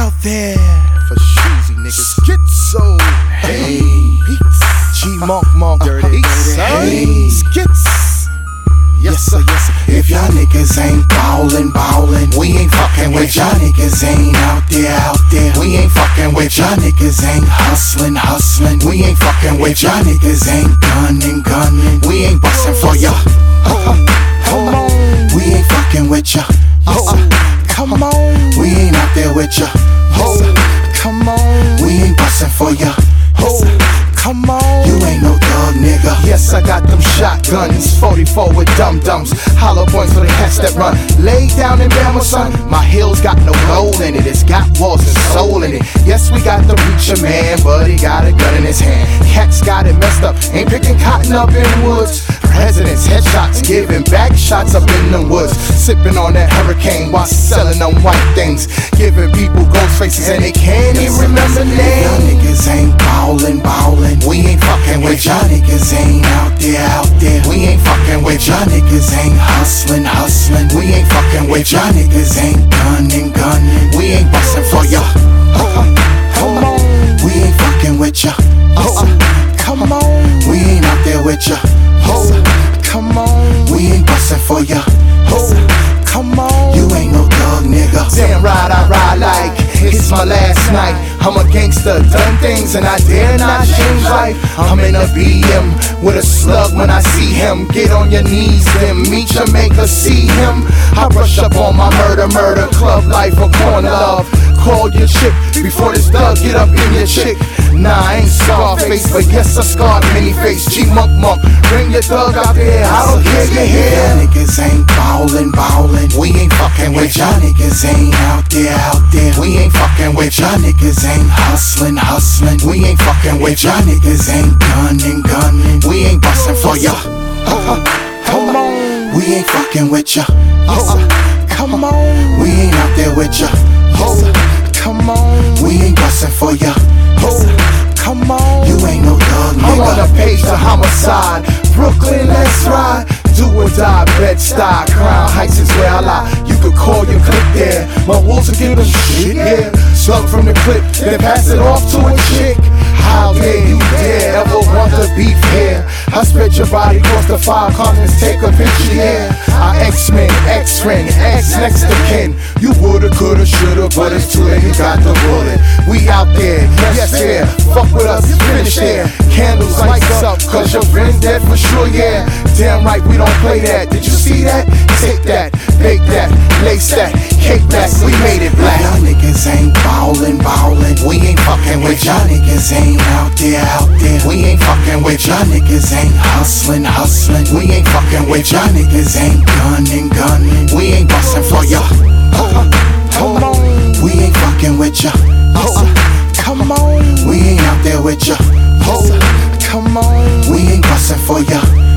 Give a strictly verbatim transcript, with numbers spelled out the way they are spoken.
out there for shoesy niggas. Schizo, hey, beats, G Monk Monk, dirty, dirty, dirty, hey, skits. Yes sir, yes sir. If y'all niggas ain't ballin', ballin', we ain't fucking with y'all niggas ain't out there, out there. We ain't fucking with y'all niggas ain't hustlin', hustlin'. We ain't fucking with y'all niggas ain't gunnin', gunnin'. We ain't bustin' for ya. Come on, We ain't fucking with ya. come on, We ain't out there with ya. come on, We ain't bustin' for ya. come on. You ain't no thug nigga. Yes, I got them shotguns, forty-four with dum-dums, hollow points for the cats that run. Lay down in Bama, son. My heels got no gold in it, it's got walls and soul in it. Yes, we got the Reacher Man, but he got a gun in his hand. Cats got it messed up, ain't picking cotton up in the woods. Presidents, headshots, giving back shots up in the woods. Sipping on that hurricane while selling them white things. Giving people ghost faces and they can't even remember Y'all names. niggas ain't ballin', ballin'. We ain't fucking with y'all niggas ain't out there, out there. We ain't fucking with y'all niggas ain't hustlin', hustlin'. We ain't fucking with y'all niggas ain't gunnin', gunnin'. We ain't bustin' for ya. Come on, We ain't fucking with ya. come on, We ain't out there with ya. come on, We ain't bustin' for ya. come on. You ain't no thug nigga. Damn right, I ride like it's my last night. I'm a gangster, done things and I dare not change life. I'm in a B M with a slug when I see him. Get on your knees, then meet your maker, see him. I brush up on my murder, murder, club life or corner love. Call your chick before this thug get up in your chick. Nah, I ain't Scarface, but yes, I scarred many face. G Monk Monk, bring your thug out there. I don't care you Y'all here. niggas ain't ballin', ballin'. We ain't fucking with y'all niggas ain't out there, out there. We ain't fucking with y'all niggas ain't hustlin', hustlin'. We ain't fucking with y'all niggas ain't gunnin', gunnin'. We ain't bustin' for ya. Come on, We ain't fucking with ya. come on, We ain't out there with ya. come on, We ain't bustin' for ya. come on. You ain't no thug I'm on the nigga. page to homicide. Brooklyn, let's ride. Do or die, Bed-Stuy, Crown Heights is where I lie. You could call your clip there. My wolves will give them shit, yeah. Slug from the clip, then pass it off to a chick. How dare you dare ever want the beef here? I spread your body across the five continents, take a picture, yeah. I X-Men, X-Friend, X next to kin. You woulda, coulda, shoulda, but it's too late, you got the bullet. We out there, yes, there. Fuck with us, finish there. Candles, lights up, cause your friend's dead for sure, yeah. Damn right, we don't play that. Did you see that? Take that, bake that, lace that, cake that. We made it black. Y'all niggas ain't ballin', ballin'. We ain't fucking with y'all niggas ain't out there, out there. We ain't fucking with y'all niggas ain't hustlin', hustlin'. We ain't fucking with y'all niggas ain't gunnin', gunnin'. We ain't bustin' for ya. Come on, We ain't fucking with ya. come on, We ain't out there with ya. come on. We ain't bustin' for ya.